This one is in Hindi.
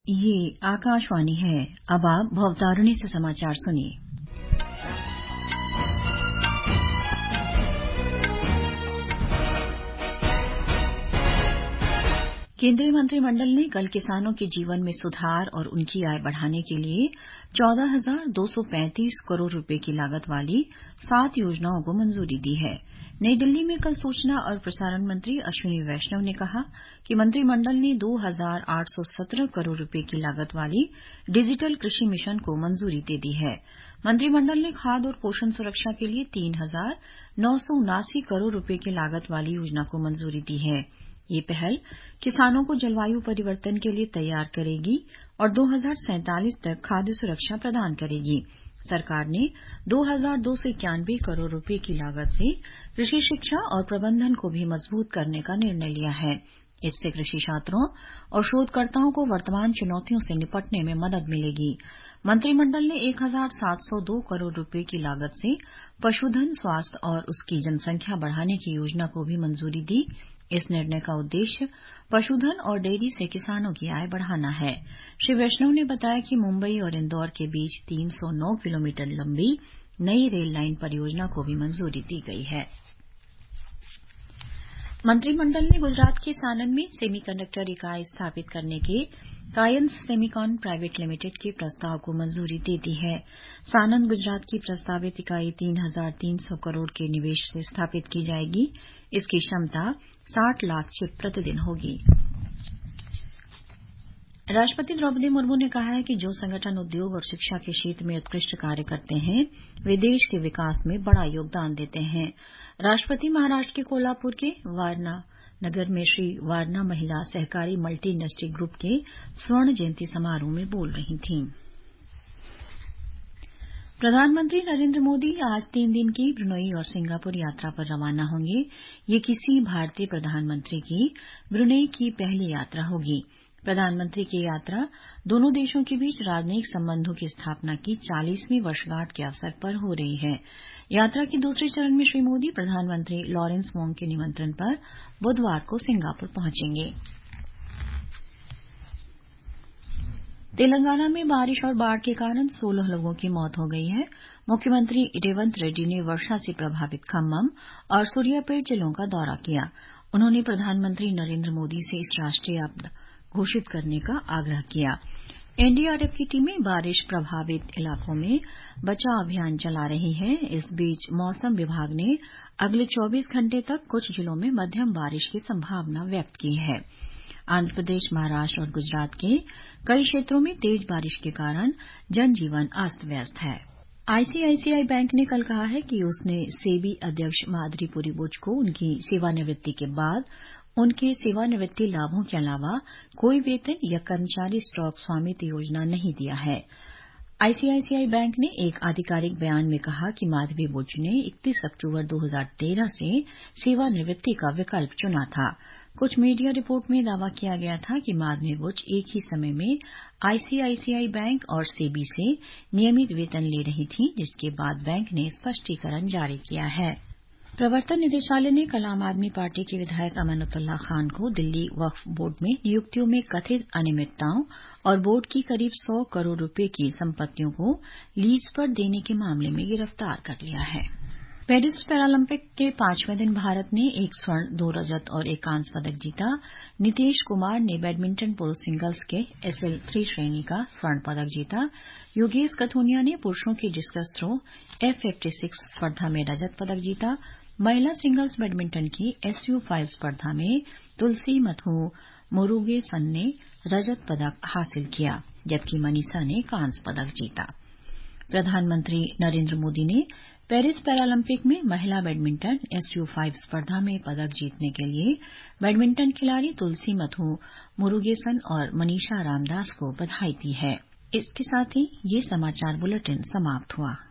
ये आकाशवाणी है। अब आप भवतारिणी से समाचार सुनिए। केंद्रीय मंत्रिमंडल ने कल किसानों के जीवन में सुधार और उनकी आय बढ़ाने के लिए 14,235 करोड़ रुपए की लागत वाली 7 योजनाओं को मंजूरी दी है। नई दिल्ली में कल सूचना और प्रसारण मंत्री अश्विनी वैष्णव ने कहा कि मंत्रिमंडल ने 2,817 करोड़ रुपए की लागत वाली डिजिटल कृषि मिशन को मंजूरी दे दी है। मंत्रिमंडल ने खाद्य और पोषण सुरक्षा के लिए 3,979 करोड़ रुपए की लागत वाली योजना को मंजूरी दी है। ये पहल किसानों को जलवायु परिवर्तन के लिए तैयार करेगी और 2047 तक खाद्य सुरक्षा प्रदान करेगी। सरकार ने 2,291 करोड़ रुपए की लागत से कृषि शिक्षा और प्रबंधन को भी मजबूत करने का निर्णय लिया है। इससे कृषि छात्रों और शोधकर्ताओं को वर्तमान चुनौतियों से निपटने में मदद मिलेगी। मंत्रिमंडल ने 1,702 करोड़ रुपए की लागत से पशुधन स्वास्थ्य और उसकी जनसंख्या बढ़ाने की योजना को भी मंजूरी दी। इस निर्णय का उद्देश्य पशुधन और डेयरी से किसानों की आय बढ़ाना है। श्री वैष्णव ने बताया कि मुंबई और इंदौर के बीच 309 किलोमीटर लंबी नई रेल लाइन परियोजना को भी मंजूरी दी गई है। मंत्रिमंडल ने गुजरात के सानंद में सेमीकंडक्टर इकाई स्थापित करने के कायंस सेमीकॉन प्राइवेट लिमिटेड के प्रस्ताव को मंजूरी दे दी है। सानंद गुजरात की प्रस्तावित इकाई 3,300 करोड़ के निवेश से स्थापित की जाएगी। इसकी क्षमता 60 लाख चिप प्रतिदिन होगी। राष्ट्रपति द्रौपदी मुर्मू ने कहा है कि जो संगठन उद्योग और शिक्षा के क्षेत्र में उत्कृष्ट कार्य करते हैं वे देश के विकास में बड़ा योगदान देते हैं। राष्ट्रपति महाराष्ट्र के कोल्हापुर के वारणा नगर में श्री वारणा महिला सहकारी मल्टी इंडस्ट्री ग्रुप के स्वर्ण जयंती समारोह में बोल रही थीं। प्रधानमंत्री नरेंद्र मोदी आज 3 दिन की ब्रुनेई और सिंगापुर यात्रा पर रवाना होंगे। ये किसी भारतीय प्रधानमंत्री की ब्रुनेई की पहली यात्रा होगी। प्रधानमंत्री की यात्रा दोनों देशों के बीच राजनयिक संबंधों की स्थापना की 40वीं वर्षगांठ के अवसर पर हो रही है। यात्रा के दूसरे चरण में श्री मोदी प्रधानमंत्री लॉरेंस वोंग के निमंत्रण पर बुधवार को सिंगापुर पहुंचेंगे। तेलंगाना में बारिश और बाढ़ के कारण 16 लोगों की मौत हो गई है। मुख्यमंत्री रेवंत रेड्डी ने वर्षा से प्रभावित खम्मम और सूर्यापेट जिलों का दौरा किया। उन्होंने प्रधानमंत्री नरेंद्र मोदी से इस राष्ट्रीय आपदा घोषित करने का आग्रह किया। एनडीआरएफ की टीमें बारिश प्रभावित इलाकों में बचाव अभियान चला रही है। इस बीच मौसम विभाग ने अगले 24 घंटे तक कुछ जिलों में मध्यम बारिश की संभावना व्यक्त की है। आंध्र प्रदेश, महाराष्ट्र और गुजरात के कई क्षेत्रों में तेज बारिश के कारण जनजीवन अस्त व्यस्त है। आईसीआईसीआई बैंक ने कल कहा है कि उसने सेबी अध्यक्ष माधुरी पुरीबोज को उनकी सेवानिवृत्ति के बाद उनके सेवानिवृत्ति लाभों के अलावा कोई वेतन या कर्मचारी स्टॉक स्वामित्व योजना नहीं दिया है। आईसीआईसीआई बैंक ने एक आधिकारिक बयान में कहा कि माधवी बुच ने 31 अक्टूबर 2013 से सेवानिवृत्ति का विकल्प चुना था। कुछ मीडिया रिपोर्ट में दावा किया गया था कि माधवी बुच एक ही समय में आईसीआईसीआई बैंक और सेबी से नियमित वेतन ले रही थीं, जिसके बाद बैंक ने स्पष्टीकरण जारी किया है। प्रवर्तन निदेशालय ने कल आम आदमी पार्टी के विधायक अमानतुल्लाह खान को दिल्ली वक्फ बोर्ड में नियुक्तियों में कथित अनियमितताओं और बोर्ड की करीब 100 करोड़ रुपए की संपत्तियों को लीज पर देने के मामले में गिरफ्तार कर लिया है। पेरिस पैरालंपिक के 5वें दिन भारत ने 1 स्वर्ण, 2 रजत और 1 कांस्य पदक जीता। नीतीश कुमार ने बैडमिंटन पुरुष सिंगल्स के SL3 श्रेणी का स्वर्ण पदक जीता। योगेश कथुनिया ने पुरुषों के डिस्कस थ्रो F56 स्पर्धा में रजत पदक जीता। महिला सिंगल्स बैडमिंटन की SU5 स्पर्धा में तुलसी मुरुगेसन ने रजत पदक हासिल किया, जबकि मनीषा ने कांस्य पदक जीता। प्रधानमंत्री नरेंद्र मोदी ने पेरिस पैरालंपिक में महिला बैडमिंटन SU5 स्पर्धा में पदक जीतने के लिए बैडमिंटन खिलाड़ी तुलसी मुरुगेसन और मनीषा रामदास को बधाई दी है। इसके साथ ही ये समाचार बुलेटिन समाप्त हुआ।